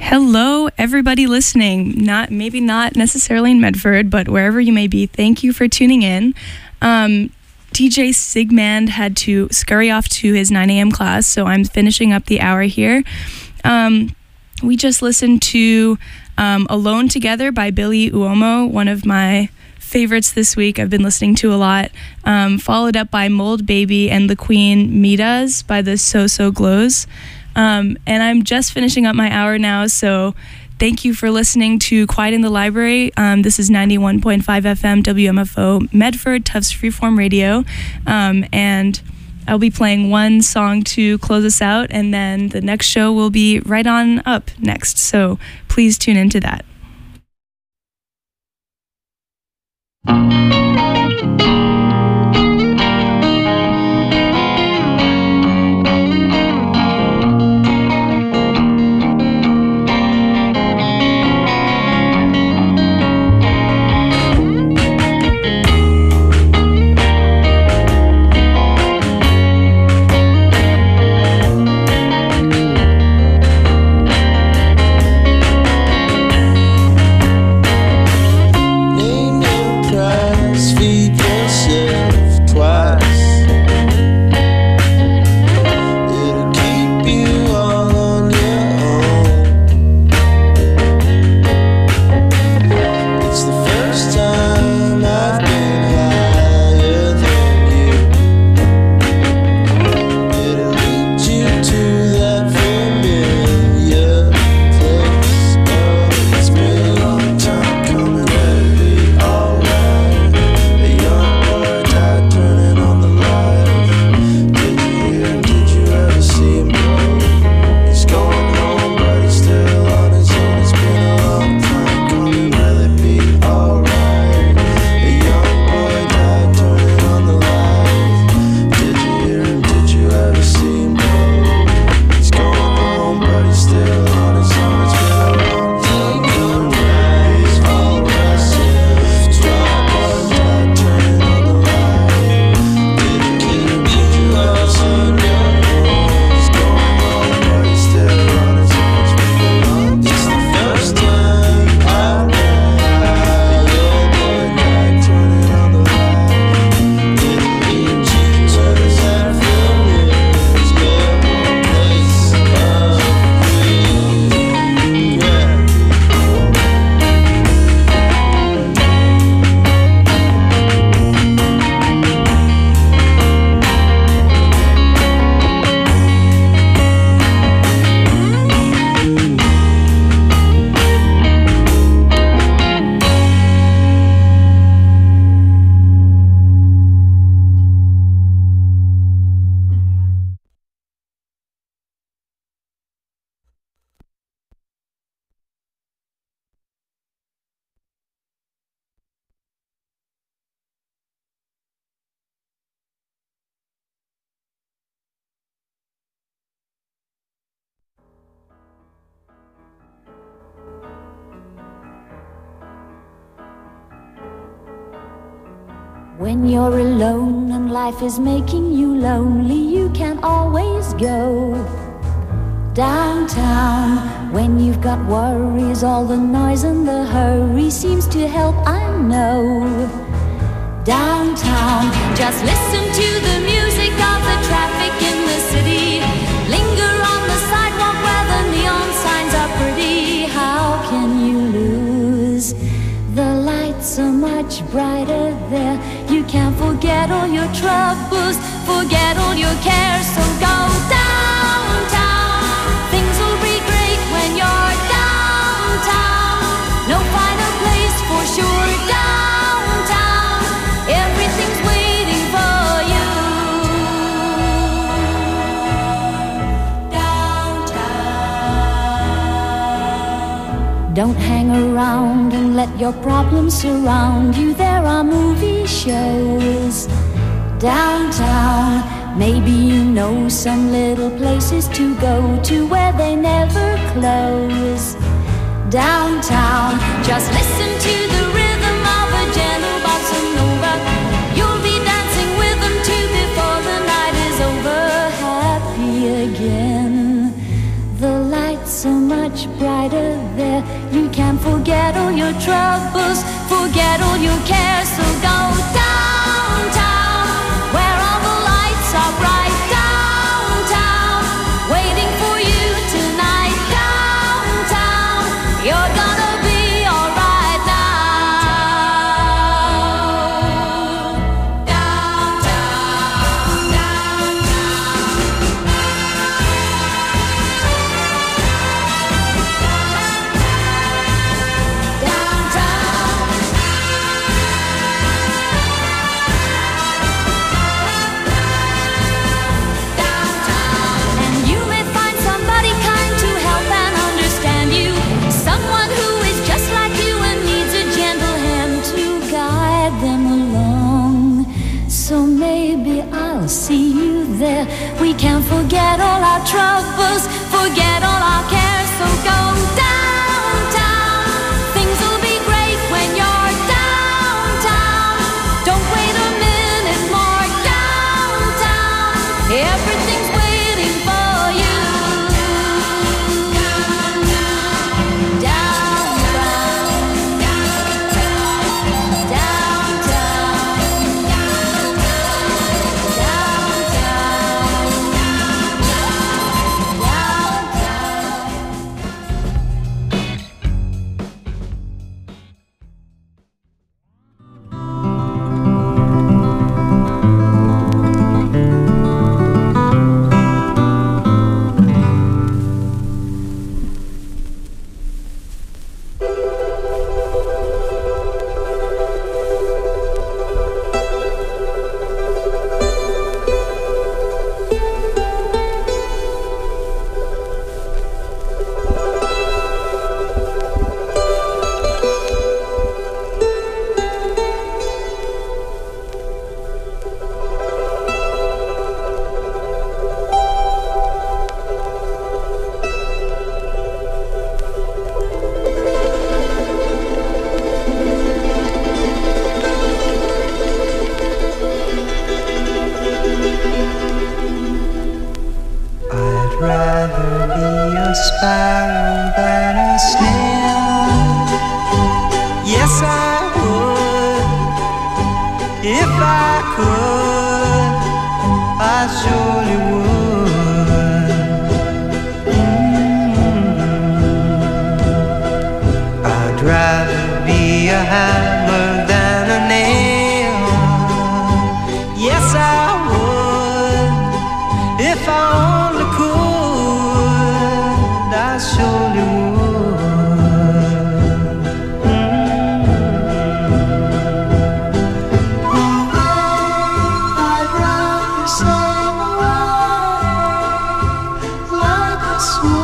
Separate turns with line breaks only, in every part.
Hello, everybody listening. Maybe not necessarily in Medford, but wherever you may be, thank you for tuning in. DJ Sigmand had to scurry off to his 9 a.m. class, so I'm finishing up the hour here. We just listened to Alone Together by Billy Uomo, one of my favorites this week. I've been listening to a lot. Followed up by Mold Baby and the Queen Midas by the So Glows. And I'm just finishing up my hour now, so thank you for listening to Quiet in the Library. This is 91.5 FM WMFO Medford, Tufts Freeform Radio. And I'll be playing one song to close us out, and then the next show will be right on up next. So please tune into that.
When you're alone and life is making you lonely, you can always go downtown. When you've got worries, all the noise and the hurry seems to help, I know. Downtown, just listen to the music of the traffic in the city. Linger on the sidewalk where the neon signs are pretty. How can you lose? The lights are much brighter there. You can't forget all your troubles, forget all your cares. So go downtown. Things will be great when you're downtown. No finer place for sure. Downtown, everything's waiting for you. Downtown. Don't hang around and let your problems surround you. There are movie shows downtown. Maybe you know some little places to go to where they never close. Downtown, just listen to the rhythm of a gentle bossa nova. You'll be dancing with them too before the night is over. Happy again. The lights are much brighter you're there, you can forget all your troubles, forget all your cares. So go downtown, where all the lights are bright. Downtown, waiting for you tonight. Downtown, you're gonna be alright now. Downtown, and you may find somebody kind to help and understand you, someone who is just like you and needs a gentle hand to guide them along. So maybe I'll see you there. We can forget all our troubles, forget all our cares. So go downtown, things will be great when you're downtown. Don't wait a minute more. Downtown, everything's waiting for you.
I'd rather be a sparrow than a snail. Yes, I would. If I could, I surely would. I'd rather be a hammer than a nail. Yes, I would. If I only could, I surely would. I'd rather sail away like a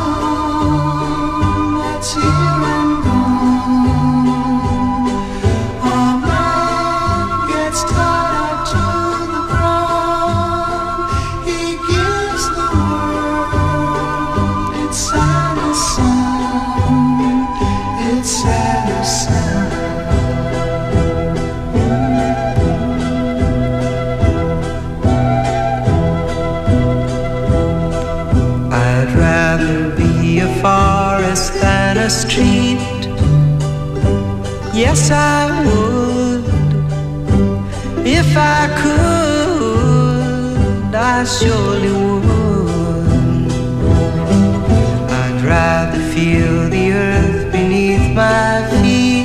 swan that's here and gone. A man gets tied to the ground. He gives the world its saddest sound, its saddest sound. I'd rather be a forest than a street. Yes, I would. If I could, I surely would. I'd rather feel the earth beneath my feet.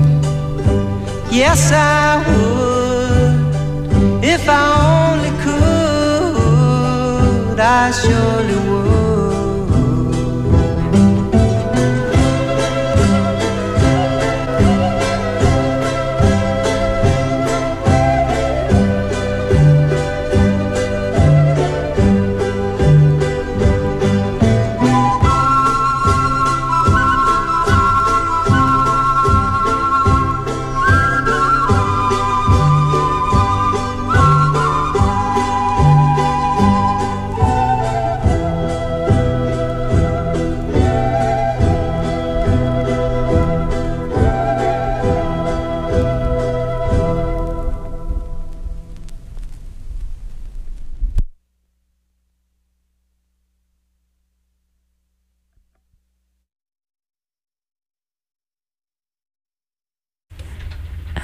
Yes, I would. If I only could, I surely would.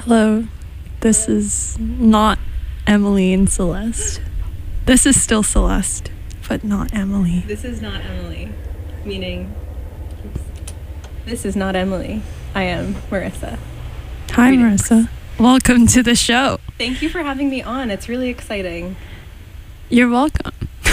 Hello, this is not Emily and Celeste. This is still Celeste, but not Emily.
This is not Emily, meaning this is not Emily. I am Marissa.
Hi,
Greetings.
Marissa. Welcome to the show.
Thank you for having me on. It's really exciting.
You're welcome.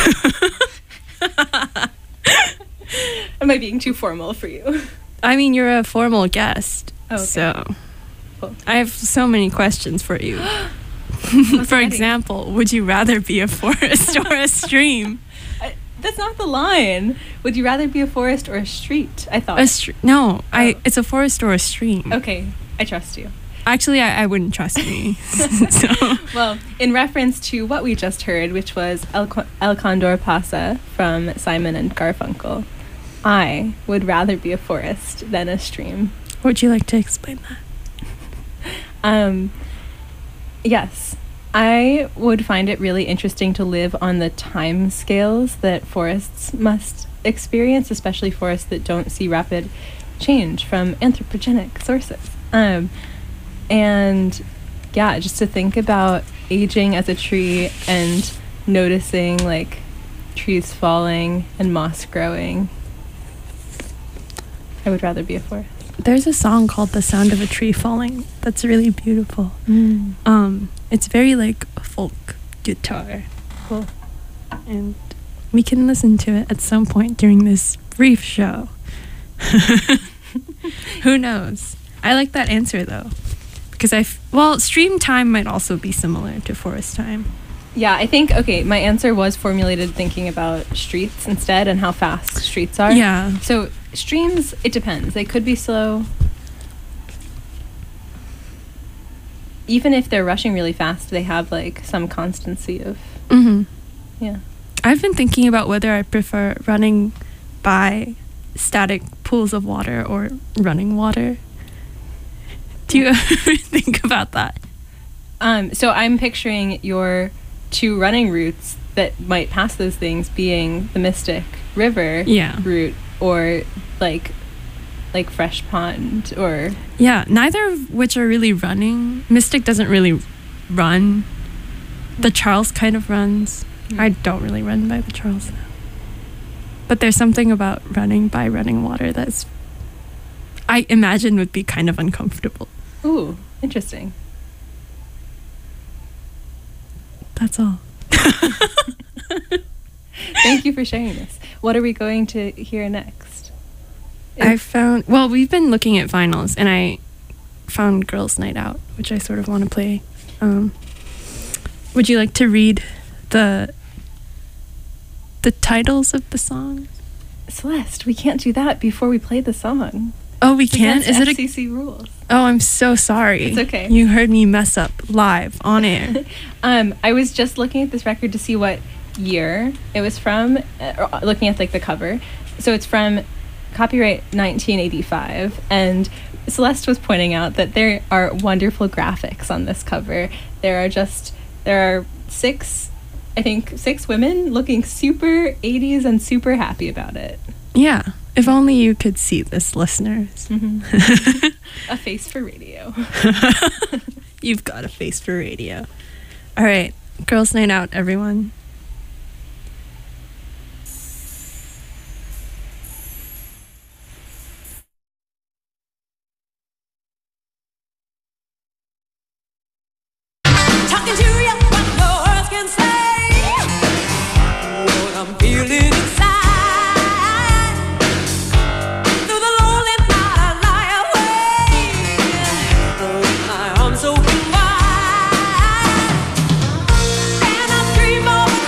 Am I being too formal for you?
I mean, you're a formal guest,
Oh, okay.
so
Cool.
I have so many questions for you. For example, would you rather be a forest or a stream?
That's not the line. Would you rather be a forest or a street? I thought.
No,
Oh.
it's a forest or a stream.
Okay, I trust you.
Actually, I wouldn't trust me. So,
Well, in reference to what we just heard, which was El Condor Pasa from Simon and Garfunkel, I would rather be a forest than a stream.
would you like to explain that?
Yes, I would find it really interesting to live on the time scales that forests must experience, especially forests that don't see rapid change from anthropogenic sources. And yeah, just to think about aging as a tree and noticing like trees falling and moss growing. I would rather be a forest.
There's a song called "The Sound of a Tree Falling" that's really beautiful. It's very like folk guitar.
Cool.
And we can listen to it at some point during this brief show. Who knows? I like that answer though, because stream time might also be similar to forest time.
Yeah, I think, okay, my answer was formulated thinking about streets instead and how fast streets are.
Yeah.
So streams, it depends. They could be slow. Even if they're rushing really fast, they have like some constancy of, yeah.
I've been thinking about whether I prefer running by static pools of water or running water. Do you ever think about that?
So I'm picturing your two running routes that might pass those things being the Mystic River
Yeah.
route or like Fresh Pond or...
Yeah, neither of which are really running. Mystic doesn't really run. The Charles kind of runs. I don't really run by the Charles though. But there's something about running by running water that's, I imagine, would be kind of uncomfortable.
Ooh, interesting.
That's all.
Thank you for sharing this. What are we going to hear next?
We've been looking at vinyls, and I found Girls' Night Out, which I sort of want to play. Would you like to read the titles of the songs?
Celeste, we can't do that before we play the song.
Oh, we can't?
Against
Is it a...
FCC rules?
Oh, I'm so sorry.
It's okay.
You heard me mess up live on air.
I was just looking at this record to see what year it was from, looking at like the cover. So it's from copyright 1985, and Celeste was pointing out that there are wonderful graphics on this cover. There are six women looking super 80s and super happy about it.
Yeah. If only you could see this, listeners.
A face for radio.
You've got a face for radio. All right. Girls' Night Out, everyone.
Talking to you, what no words can say. What I'm feeling inside. Through the lonely night, I lie awake. My arms open wide, and I dream of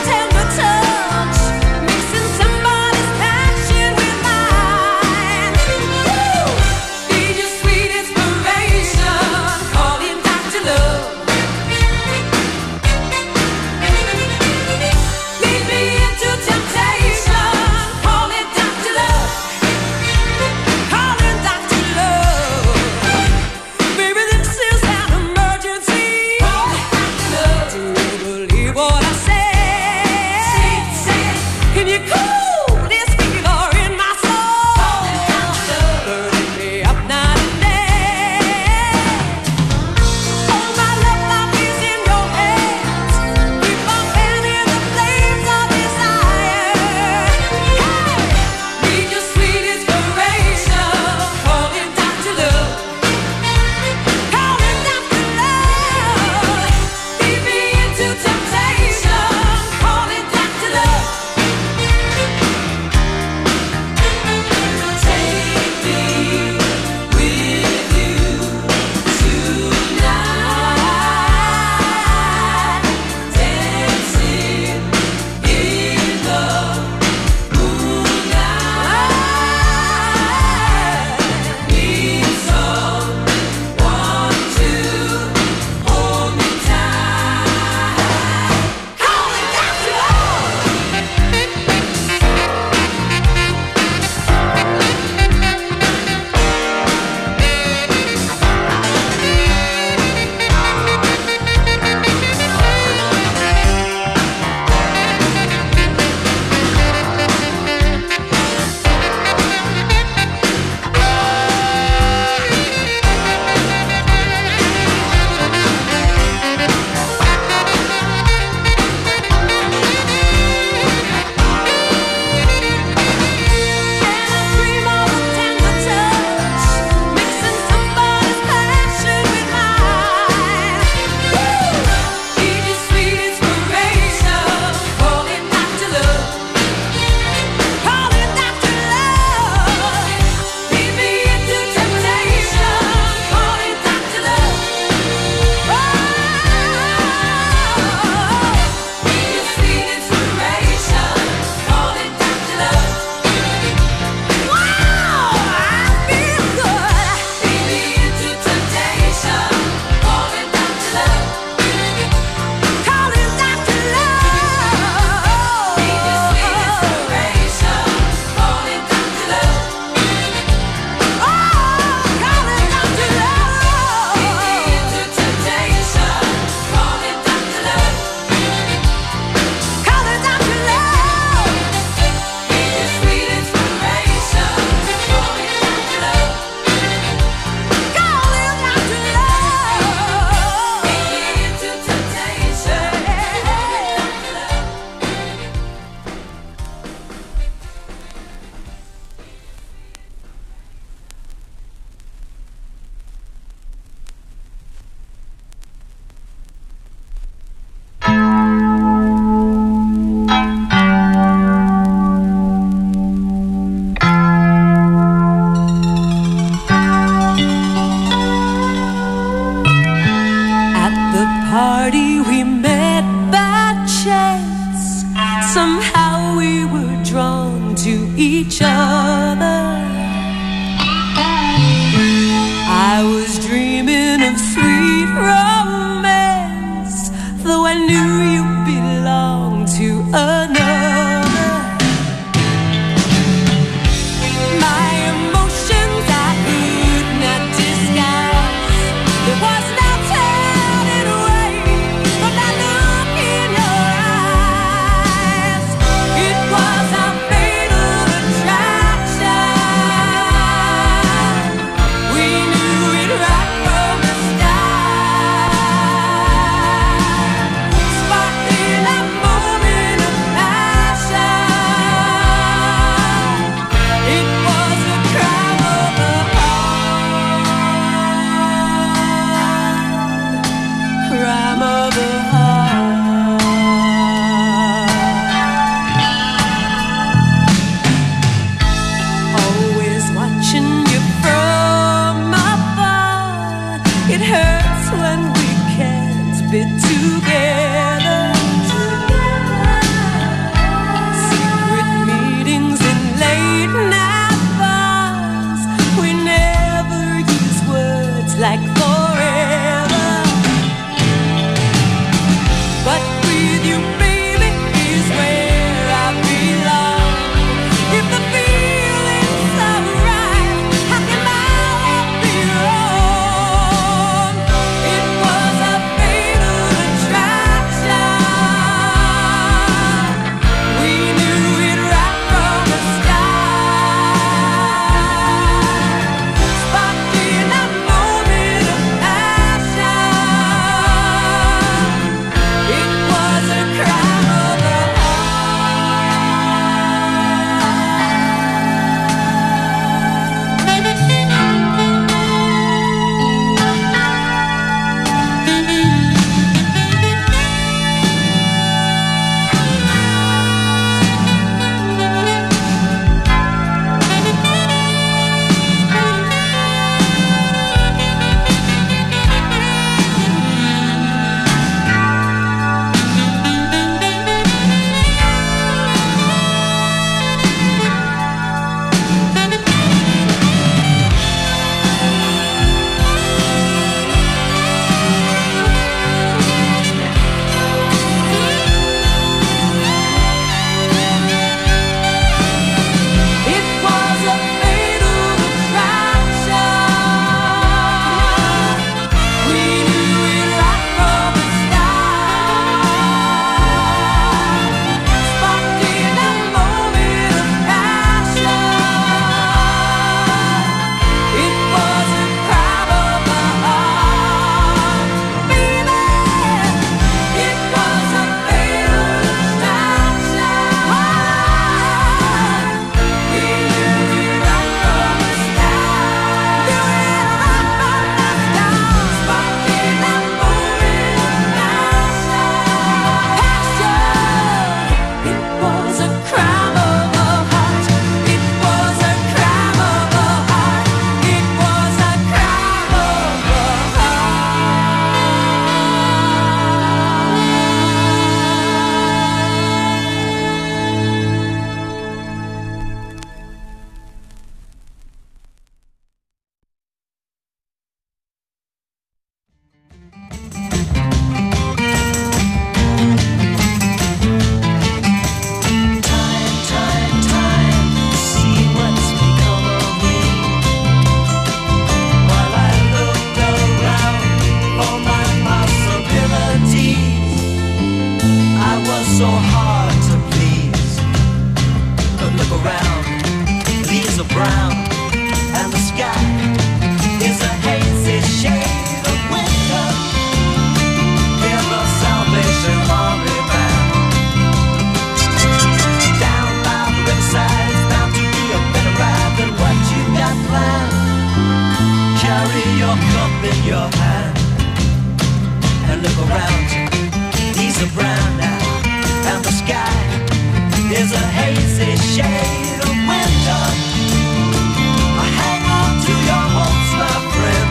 carry your cup in your hand and look around. He's a brown now, and the sky is a hazy shade of winter. Hang on to your hopes, my friend.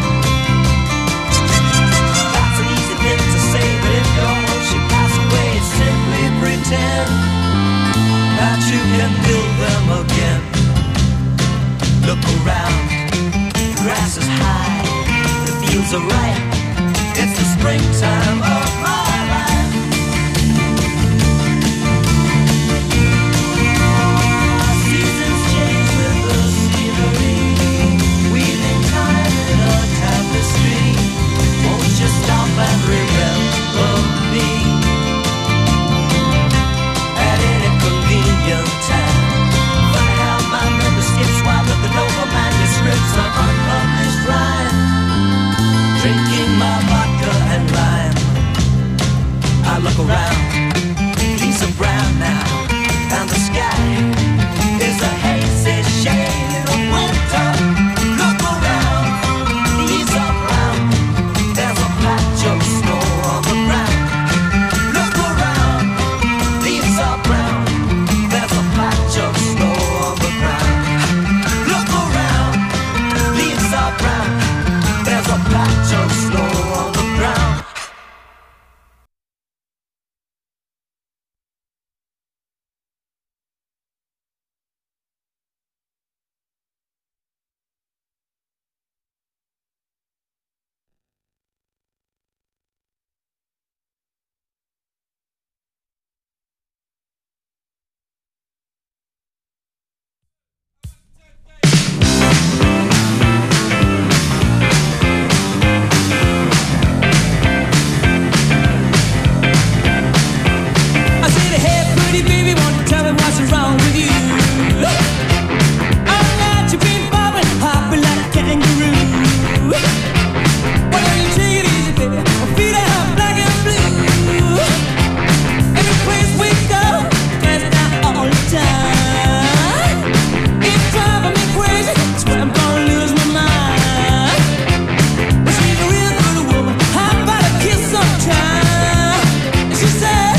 That's an easy thing to say, but if your hopes should pass away, simply pretend that you can build them again. Look around, the grass is high, the fields are ripe. It's the springtime of my life. Seasons change with the scenery, weaving time in a tapestry. Won't you stop and remember me at any convenient time? Funny how my memory skips while looking over manuscripts of unpublished rhyme. Drinking my vodka and lime, I look around, trees are brown now, and the sky is a hazy shade of winter. Look around, leaves are brown, there's a patch of snow on the ground. Look around, leaves are brown, there's a patch of snow on the ground. Look around, leaves are brown, there's a patch of snow on the ground. I said, hey, pretty baby, won't you tell me what's wrong with you? All night you've been bobbing, hopping like a kangaroo. Why don't you take it easy, baby? My feet are black and blue. Every place we go, dance down all the time. It's driving me crazy, swear I'm gonna lose my mind. But she's a real good woman, how about a kiss sometime? And she said,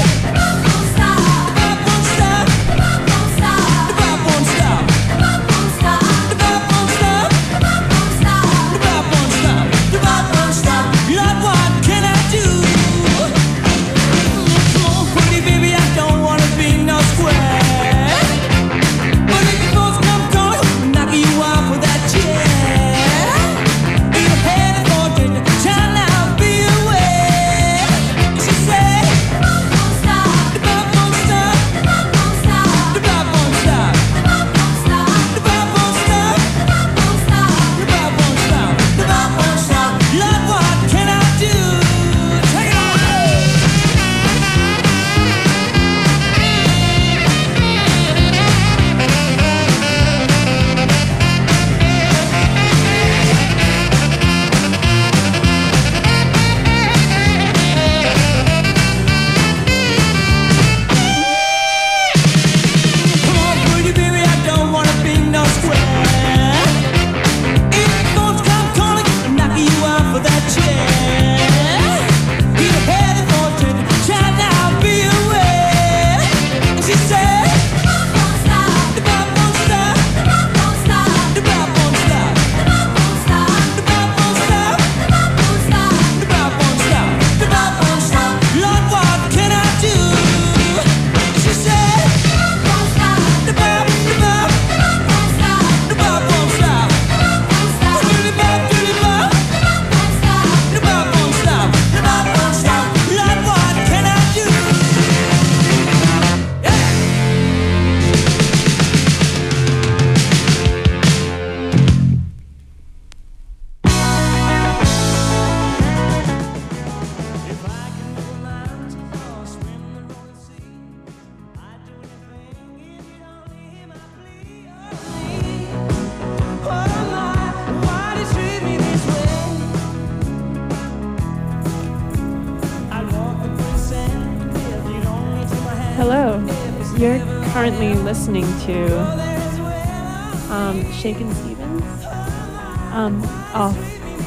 Hello. You're currently listening to Shakin' Stevens off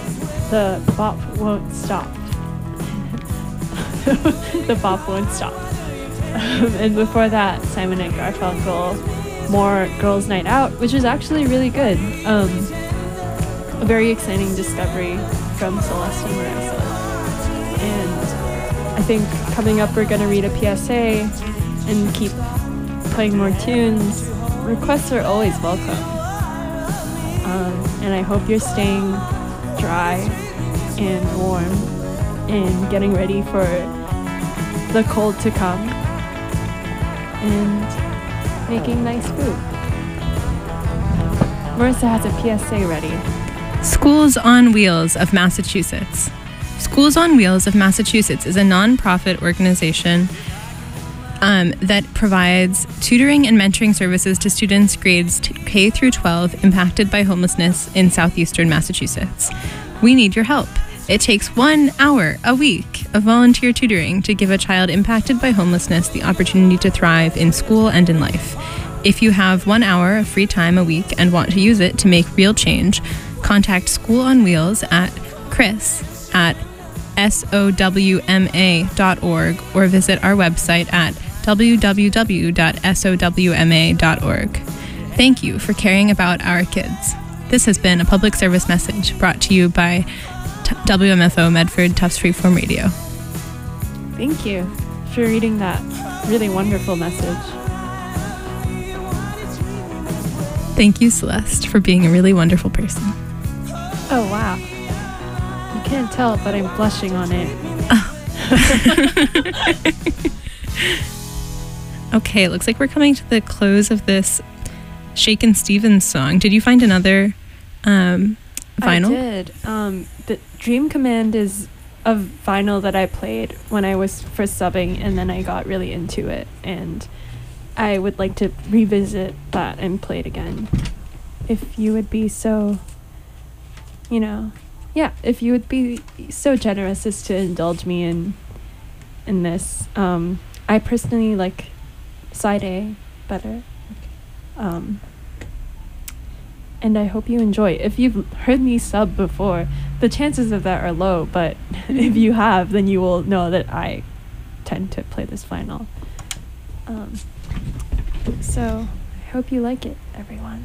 the bop won't stop. The bop won't stop. And before that, Simon and Garfunkel, More Girls' Night Out, which is actually really good. A very exciting discovery from Celeste and Marissa. And I think coming up we're going to read a PSA and keep playing more tunes. Requests are always welcome. And I hope you're staying dry and warm and getting ready for the cold to come and making nice food. Marissa has a PSA ready.
Schools on Wheels of Massachusetts. Schools on Wheels of Massachusetts is a nonprofit organization that provides tutoring and mentoring services to students grades K through 12 impacted by homelessness in southeastern Massachusetts. We need your help. It takes 1 hour a week of volunteer tutoring to give a child impacted by homelessness the opportunity to thrive in school and in life. If you have 1 hour of free time a week and want to use it to make real change, contact School on Wheels at chris@sowma.org or visit our website at www.sowma.org. Thank you for caring about our kids. This has been a public service message brought to you by WMFO Medford Tufts Freeform Radio.
Thank you for reading that really wonderful message.
Thank you, Celeste, for being a really wonderful person.
Oh, wow. You can't tell, but I'm blushing on it.
Okay, it looks like we're coming to the close of this Shakin' Stevens song. Did you find another vinyl?
I did. The Dream Command is a vinyl that I played when I was first subbing, and then I got really into it, and I would like to revisit that and play it again. If you would be so, if you would be so generous as to indulge me in this. I personally like side A better. And I hope you enjoy. If you've heard me sub before, the chances of that are low, but if you have, then you will know that I tend to play this vinyl. So I hope you like it, everyone.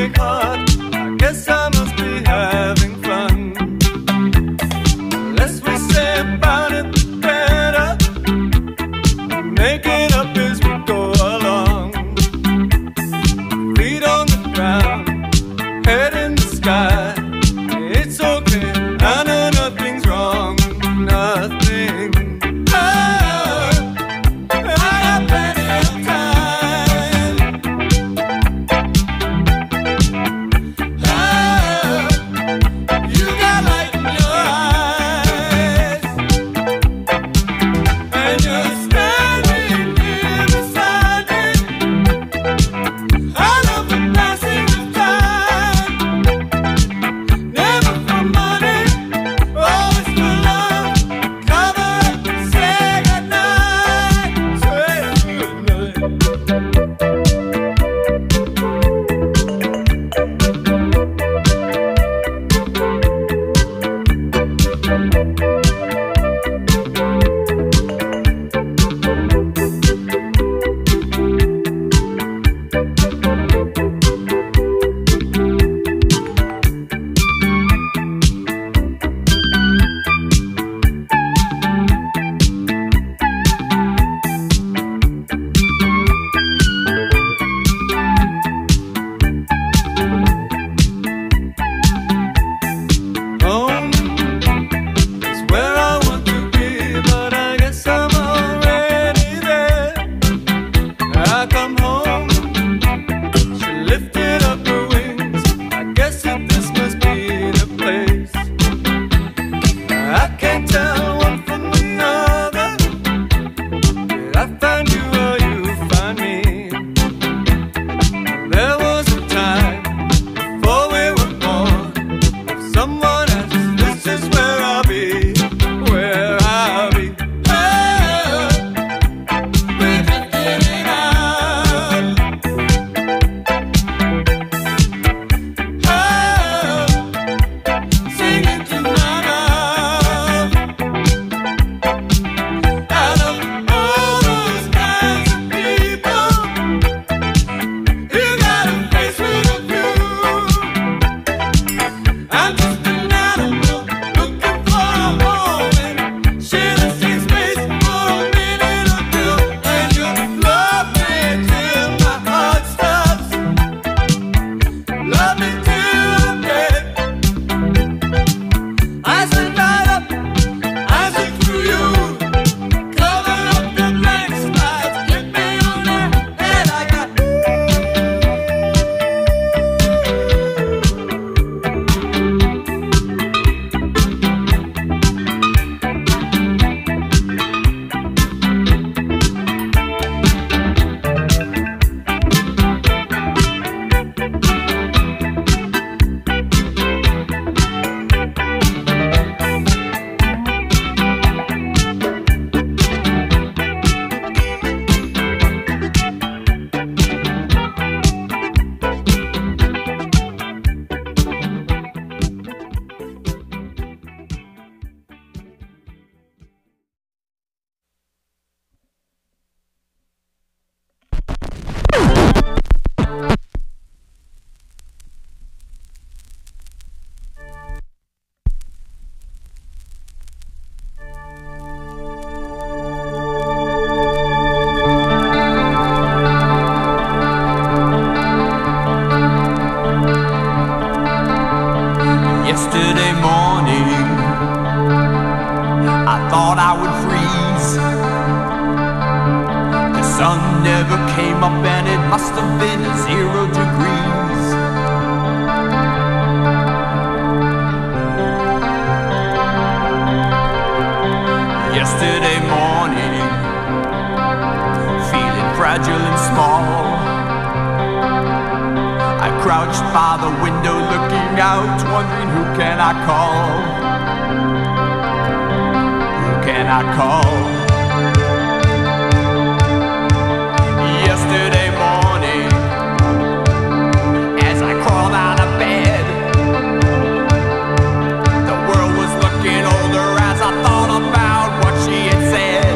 work hard. I guess I must be having fun. The less we say about it, the better. Make it up as we go along. Feet on the ground, head in the sky. It's okay, I know nothing's wrong, nothing. I have plenty of time. You got light in your eyes, and you're standing here beside me. I love the passing of time, never for money, always for love. Cover up and say goodnight, say goodnight. Home is where I want to be, but I guess I'm already there. I come home, she lifted up her wings. I guess that this must be the place. I can't tell one from the other. Did I find you or you find me? There was a time before we were born. If someone asks, this is where I'll be, where I'll be. We're drifting in out. Singing to my love. Out of all those kinds of people, you got a face with a view. I'm just an animal looking for a home and share the same space for a minute or two. And you love me till my heart stops. Love me till I'm dead. I stand right up, I see through you. Cover up the blank spots, get me on that head. I got yesterday morning, I thought I would freeze. The sun never came up and it must have been 0 degrees. Yesterday morning, feeling fragile and small, I crouched by the window looking out, wondering who can I call? Who can I call? Yesterday morning, as I crawled out of bed, the world was looking older as I thought about what she had said.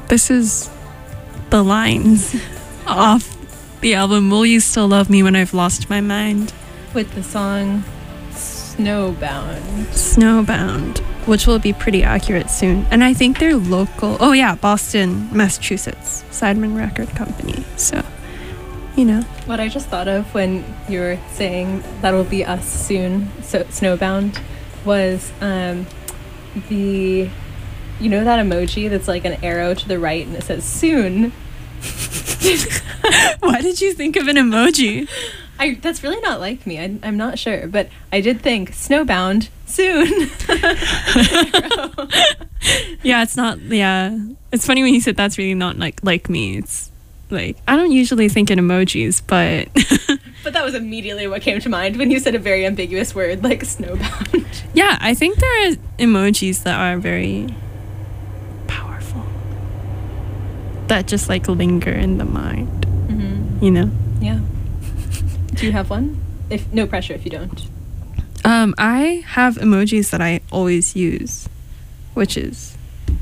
This is the lines off the album Will You Still Love Me When I've Lost My Mind?
With the song Snowbound.
Snowbound, which will be pretty accurate soon. And I think they're local. Oh yeah, Boston, Massachusetts, Sidemen Record Company. So, you know.
What I just thought of when you were saying that'll be us soon, so Snowbound, was the, you know that emoji that's like an arrow to the right and it says soon?
Why did you think of an emoji?
That's really not like me. I'm not sure, but I did think snowbound soon.
Yeah, it's not. Yeah, it's funny when you said that's really not like me. It's like I don't usually think in emojis, but
But that was immediately what came to mind when you said a very ambiguous word like snowbound.
yeah, I think there are emojis that are very powerful that just like linger in the mind.
Mm-hmm.
You know.
Yeah. Do you have one? If no pressure if you don't.
I have emojis that I always use, which is,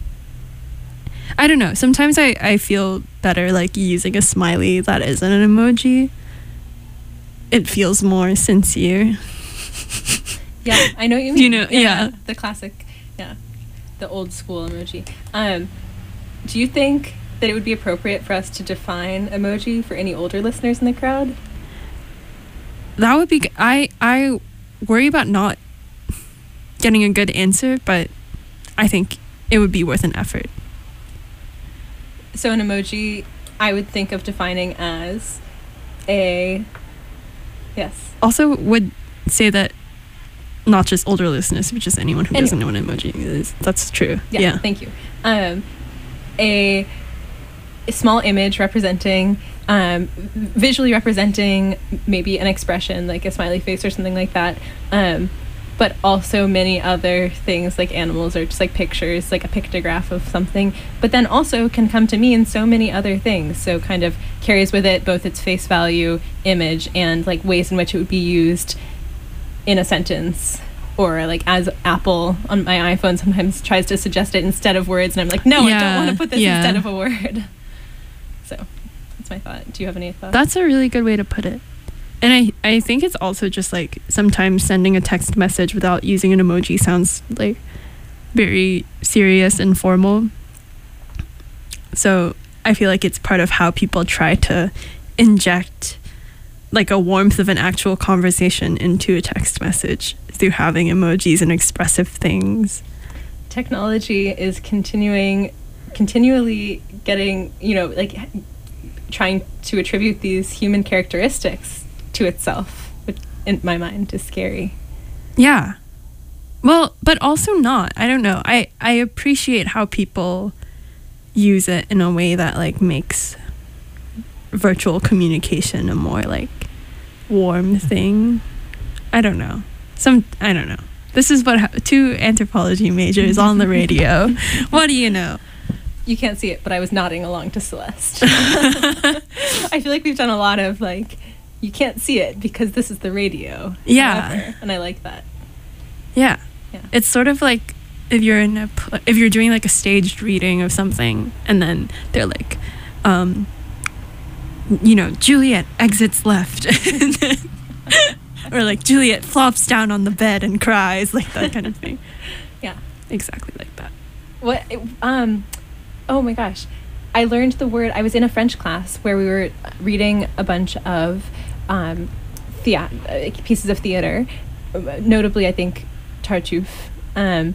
I don't know. Sometimes I feel better like using a smiley that isn't an emoji. It feels more sincere.
Yeah, I know what you mean.
You know, yeah.
The classic, yeah, the old school emoji. Do you think that it would be appropriate for us to define emoji for any older listeners in the crowd?
That would be. I worry about not getting a good answer, but I think it would be worth an effort.
So an emoji, I would think of defining as a, yes.
Also, would say that not just older listeners, but just anyone who doesn't know what an emoji is. That's true. Yeah.
Thank you. A small image representing, visually representing maybe an expression like a smiley face or something like that, but also many other things like animals or just like pictures, like a pictograph of something, but then also can come to mean so many other things. So kind of carries with it both its face value, image, and like ways in which it would be used in a sentence. Or like as Apple on my iPhone sometimes tries to suggest it instead of words, and I'm like, no, I don't want to put this instead of a word. So that's my thought. Do you have any thoughts?
That's a really good way to put it. And I think it's also just like sometimes sending a text message without using an emoji sounds like very serious and formal. So I feel like it's part of how people try to inject like a warmth of an actual conversation into a text message through having emojis and expressive things.
Technology is continually getting, like trying to attribute these human characteristics to itself, which in my mind is scary.
Yeah. Well, but also not. I don't know. I appreciate how people use it in a way that like makes virtual communication a more like warm thing. I don't know. I don't know. This is what two anthropology majors on the radio. What do you know?
You can't see it, but I was nodding along to Celeste. I feel like we've done a lot of like, you can't see it because this is the radio.
Yeah.
However, and I like that.
Yeah.
Yeah.
It's sort of like if you're doing like a staged reading of something and then they're like, Juliet exits left. Or like Juliet flops down on the bed and cries, like that kind of thing.
Yeah.
Exactly like that.
What? Oh my gosh. I learned the word, I was in a French class where we were reading a bunch of pieces of theater, notably I think Tartuffe. And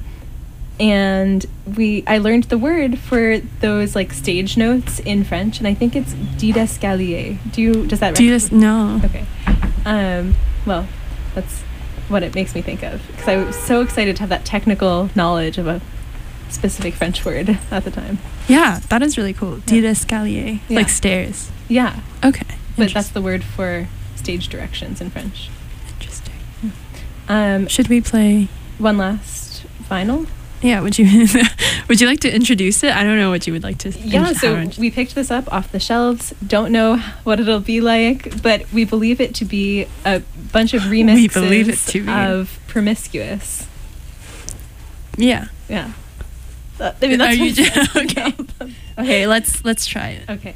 I learned the word for those like stage notes in French, and I think it's didescalier. Does that
No.
Okay. Well, that's what it makes me think of, because I was so excited to have that technical knowledge of a specific French word at the time.
Yeah, that is really cool. Didescalier,
Yeah.
like stairs.
Yeah.
Okay.
But that's the word for stage directions in French.
Interesting.
Should
Should we play?
one last final?
Yeah, would you like to introduce it? I don't know what you would like to.
So we picked this up off the shelves. Don't know what it'll be like, but we believe it to be a bunch of remixes
We believe it to be.
of Promiscuous.
Yeah.
Yeah. Maybe that's
Are you
what-
okay? Okay, let's try it.
Okay.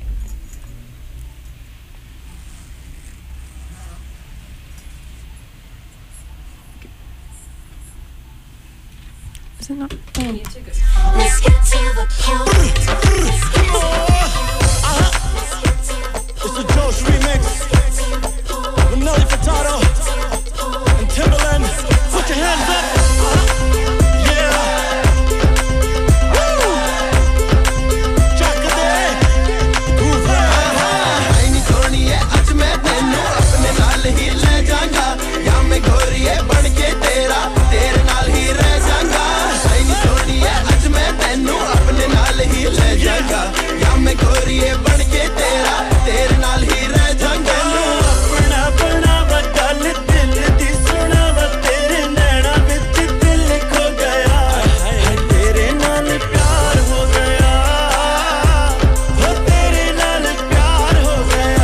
Is it not?
Let's get to the point. Let's get
It's the Josh remix with Nelly Furtado and Timbaland. Put your hands up. Yeah. Woo. Chakade. Groove
नहीं छोड़नी है आज मैं तेनू अपने नाल ही ले जाऊंगा या मैं गोरी है बन के तेरा तेरे नाल ही रह जाऊंगा नहीं छोड़नी है आज मैं तेनू अपने नाल ही ले जाऊंगा या मैं गोरी है बन के तेरा तेरे नाल ही रह जाऊंगा
अपना अपना गल दिल दी सुना वा तेरे नैना विच दिल खो गया तेरे नाल प्यार हो गया हो तेरे नाल प्यार हो गया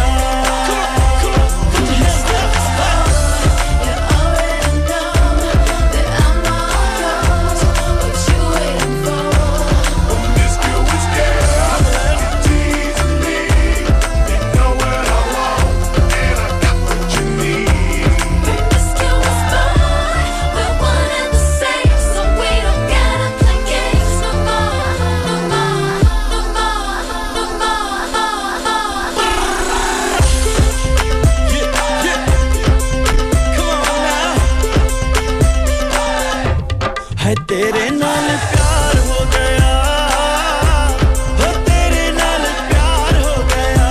है तेरे नाल प्यार हो गया हो तेरे नाल प्यार हो गया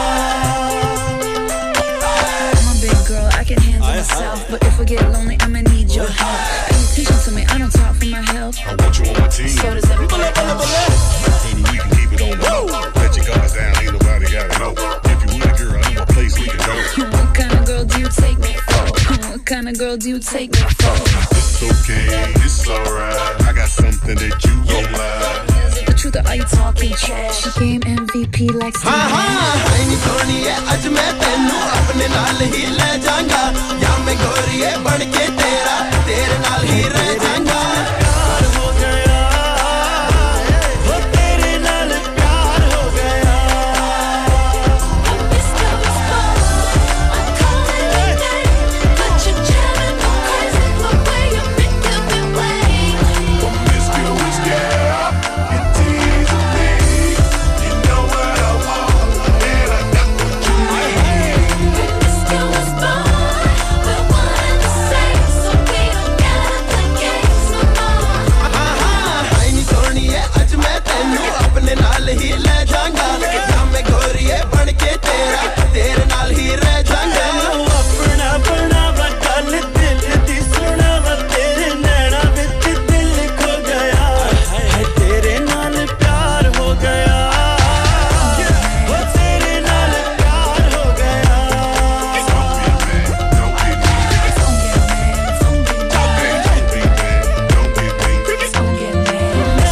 I'm a big girl, I can handle myself. But if I get lonely, I'ma need your help. Pay attention to me, I don't talk for my health.
I want you on my team.
So does everybody else.
Baby, we can keep it on the low. Let your guards down, ain't nobody gotta know. If you with a girl, I know a place we can go.
What kind of girl do you take me for? What kind of girl do you take me for?
It's okay, it's alright. I got something that you won't like.
Is it the truth or are you talking trash? Game MVP like
हाँ हाँ नहीं छोड़नी है आज मैं तेनू अपने नाल ही ले जाऊंगा या मैं गोरी है बन के तेरा तेरे नाल ही रह जाऊंगा
प्यार हो गया हो तेरे नाल प्यार हो गया
Promiscuous girl, you're teasing me. You know what I want, and I got what you need.
नहीं छोड़नी है आज मैं तेनू अपने नाल ही ले जाऊंगा या मैं गोरी है बन के तेरा तेरे नाल ही रह जाऊंगा
अपना अपना गल दिल दी सुना वा तेरे नैना विच दिल खो गया तेरे नाल प्यार हो गया हो तेरे नाल प्यार हो गया
Don't be mad, don't be me. Don't be mad, don't be me.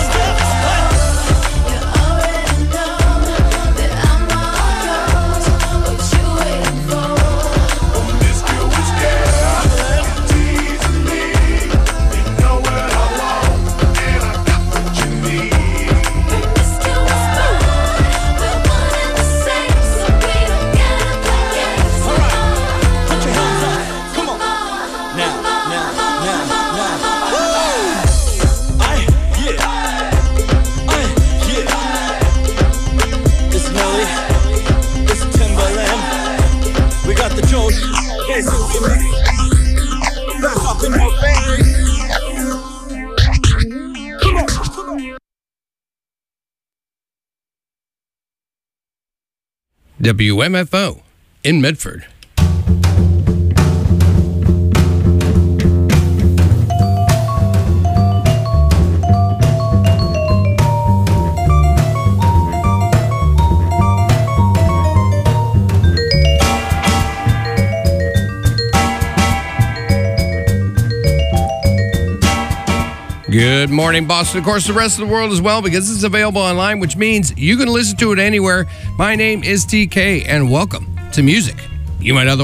Promiscuous girl, you're teasing me. You know what I want, and I got what you need.
Put your hands up. Come on. Now. Woo! Yeah. It's Nelly. It's Timbaland. We got the Jones. Back up in your face. Come on.
WMFO in Medford. Good morning, Boston. Of course, the rest of the world as well, because it's available online, which means you can listen to it anywhere. My name is TK, and welcome to music you might otherwise